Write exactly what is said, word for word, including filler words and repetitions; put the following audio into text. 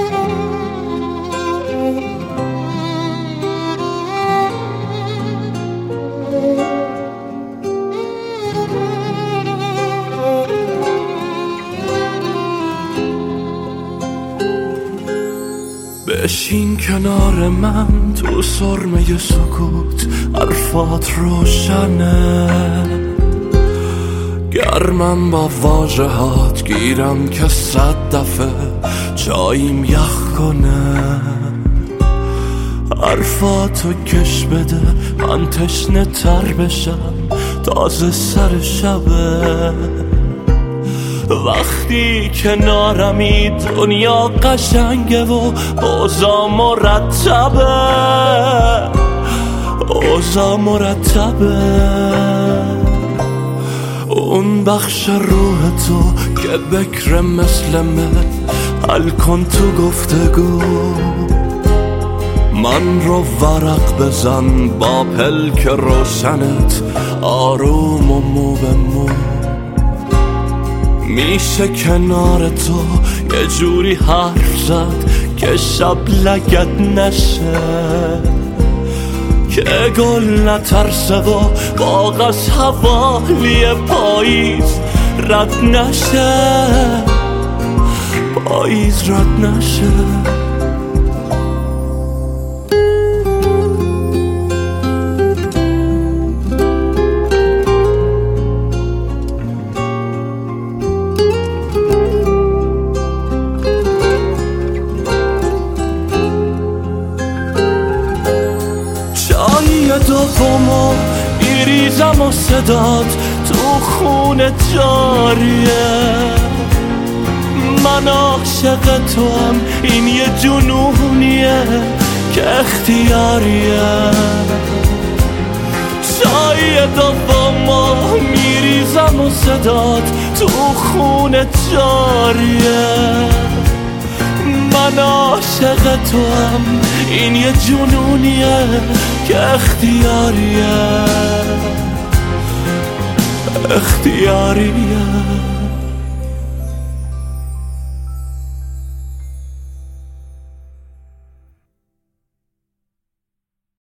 بشین کنار من تو سرمه سکوت، حرفات روشنه، گرمم با واژهات، گیرم که صد دفعه چاییم یخ کنه. حرفاتو کش بده من تشنه تر بشم، تازه سر شبه. وقتی کنارمی دنیا قشنگه و اوضاع مرتبه، اوضاع مرتبه. اون بخش روح تو که بکره مثل من، حل کن تو گفتگو. من رو ورق بزن با پلک روشنت، آروم و مو به مو. میشه کنار تو یه جوری حرف زد که شب لگت نشه، که گل نترسه و باغ از حوالی پاییز رد نشه، پاییز رد نشه. دومو میریزم و صدات تو خونه جاریه. من عاشق تو هم، این یه جنونیه که اختیاریه. چای دومو میریزم و صدات تو خونه جاریه. من عاشق تو هم، این یه جنونیه که اختیاریه، اختیاریه.